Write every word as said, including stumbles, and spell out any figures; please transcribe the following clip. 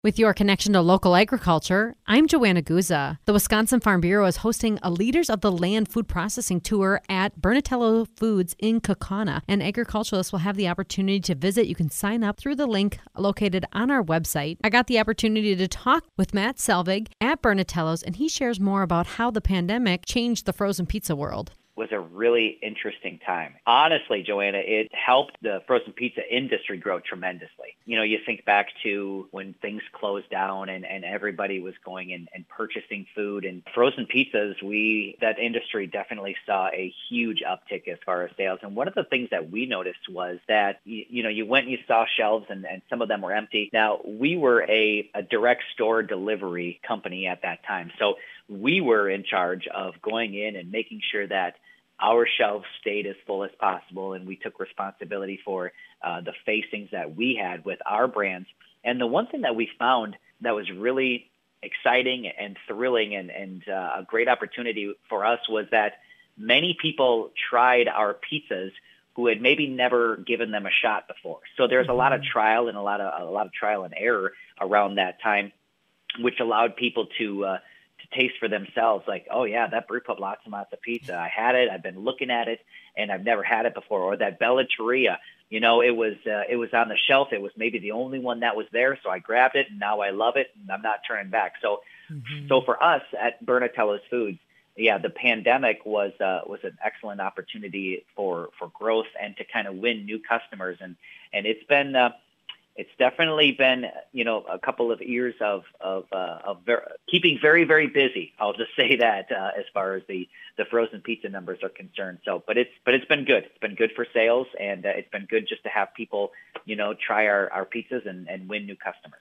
With your connection to local agriculture, I'm Joanna Guza. The Wisconsin Farm Bureau is hosting a Leaders of the Land food processing tour at Bernatello Foods in Kaukauna, and agriculturalists will have the opportunity to visit. You can sign up through the link located on our website. I got the opportunity to talk with Matt Selvig at Bernatello's, and he shares more about how the pandemic changed the frozen pizza world. Was a really interesting time. Honestly, Joanna, it helped the frozen pizza industry grow tremendously. You know, you think back to when things closed down and, and everybody was going in and purchasing food and frozen pizzas, we, that industry definitely saw a huge uptick as far as sales. And one of the things that we noticed was that, you, you know, you went and you saw shelves and, and some of them were empty. Now, we were a, a direct store delivery company at that time. So we were in charge of going in and making sure that our shelves stayed as full as possible, and we took responsibility for uh, the facings that we had with our brands. And the one thing that we found that was really exciting and thrilling and, and uh, a great opportunity for us was that many people tried our pizzas who had maybe never given them a shot before. So there's a lot of trial and a lot of a lot of trial and error around that time, which allowed people to uh, to taste for themselves, like, oh yeah, that Brewpub Lots and Lots of Pizza, I had it, I've been looking at it, and I've never had it before. Or that Bellateria, you know, it was uh, it was on the shelf, it was maybe the only one that was there, so I grabbed it, and now I love it, and I'm not turning back. So, mm-hmm. so for us at Bernatello's Foods, yeah, the pandemic was uh, was an excellent opportunity for for growth and to kind of win new customers, and and it's been. Uh, It's definitely been, you know, a couple of years of of, uh, of ver- keeping very, very busy. I'll just say that uh, as far as the, the frozen pizza numbers are concerned. So, but it's but it's been good. It's been good for sales, and uh, it's been good just to have people, you know, try our, our pizzas and, and win new customers.